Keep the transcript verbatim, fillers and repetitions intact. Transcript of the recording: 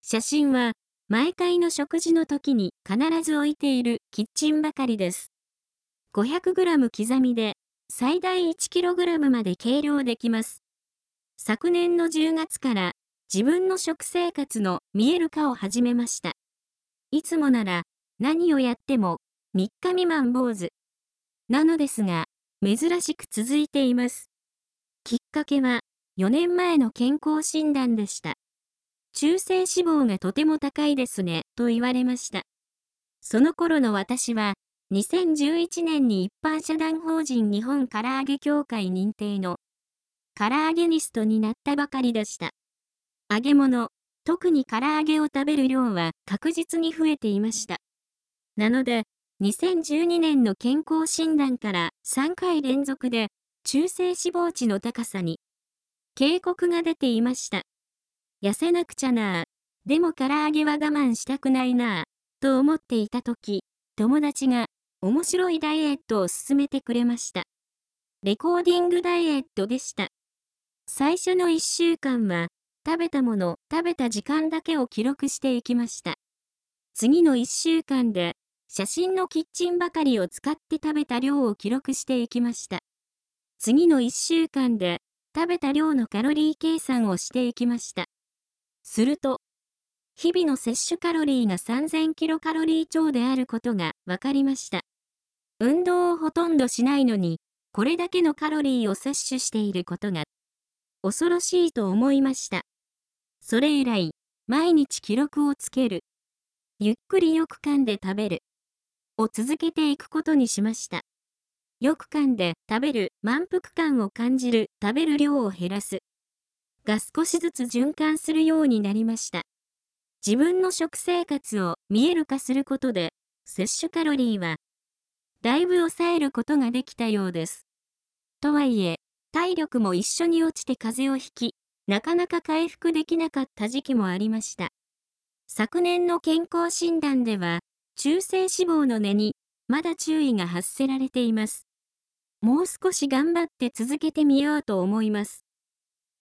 写真は、毎回の食事の時に必ず置いているキッチンばかりです。ごひゃくグラム 刻みで、最大 いちキログラム まで計量できます。昨年のじゅうがつから、自分の食生活の見える化を始めました。いつもなら、何をやっても、みっか未満坊主。なのですが、珍しく続いています。きっかけは、よねんまえの健康診断でした。中性脂肪がとても高いですね、と言われました。その頃の私は、にせんじゅういちねんに一般社団法人日本唐揚協会認定の唐揚げニストになったばかりでした。揚げ物、特に唐揚げを食べる量は確実に増えていました。なので、にせんじゅうにねんの健康診断からさんかい連続で中性脂肪値の高さに警告が出ていました。痩せなくちゃなあ。でも唐揚げは我慢したくないなあ。と思っていたとき、友達が面白いダイエットを勧めてくれました。レコーディングダイエットでした。最初のいっしゅうかんは、食べたもの、食べた時間だけを記録していきました。次のいっしゅうかんで、写真のキッチンばかりを使って食べた量を記録していきました。次のいっしゅうかんで、食べた量のカロリー計算をしていきました。すると、日々の摂取カロリーがさんぜんキロカロリー超であることが分かりました。運動をほとんどしないのに、これだけのカロリーを摂取していることが、恐ろしいと思いました。それ以来、毎日記録をつける。ゆっくりよく噛んで食べる。を続けていくことにしました。よく噛んで食べる満腹感を感じる食べる量を減らす。が少しずつ循環するようになりました。自分の食生活を見える化することで、摂取カロリーは、だいぶ抑えることができたようです。とはいえ、体力も一緒に落ちて風邪をひき、なかなか回復できなかった時期もありました。昨年の健康診断では、中性脂肪の根に、まだ注意が発せられています。もう少し頑張って続けてみようと思います。